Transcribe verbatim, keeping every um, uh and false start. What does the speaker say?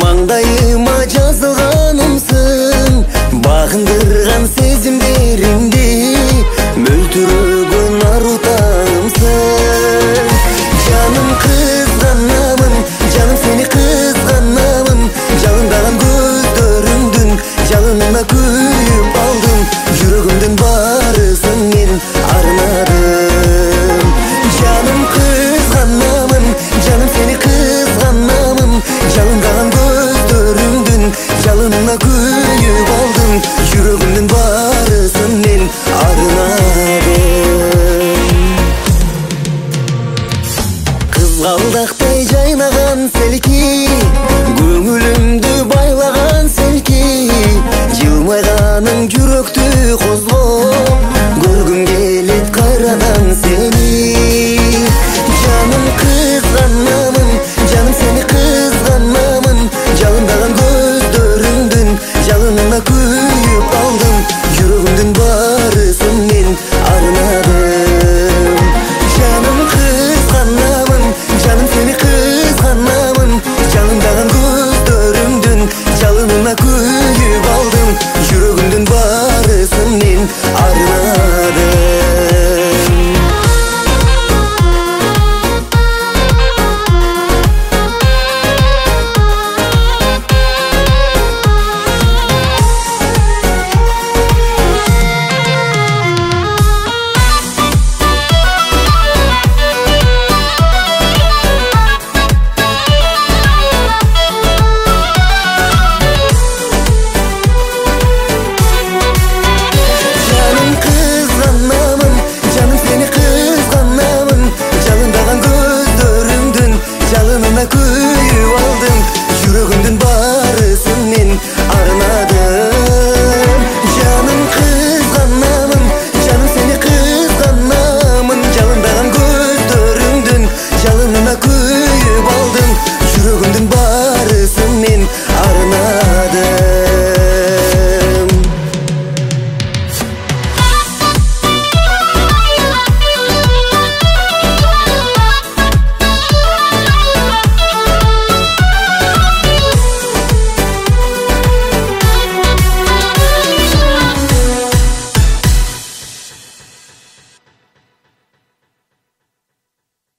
маңдайыма жазылганымсың, багындырган сезимдеримди мөлтүрөгөн арутамсың. Жаным кызганамын, жаным сени кызганамын, жалындаган көздөрүңдүн жалынына күйүп алдым, жүрөгүмдүн баарысын мен арнадым. Жаным кызганамын, жаным сени кызганамын, жалындаган көздөрүңдүн жалынына күйүп алдым, жүрөгүмдүн баарысын мен арнадым. Кызгалдактай жайнаган селки, көңүлүмдү байлаган селки, жылмайганың жүрөктү козгоп, көргүм келет кайрадан сени. Жаным кызганамын, жаным сени кызганамын, жалындаган көздөрүңдүн жалынына күйүп алдым, жүрөгүмдүн баарысын мен арнадым. Жаным кызганамын, жаным сени кызганамын, жалындаган көздөрүңдүн жалынына күйүп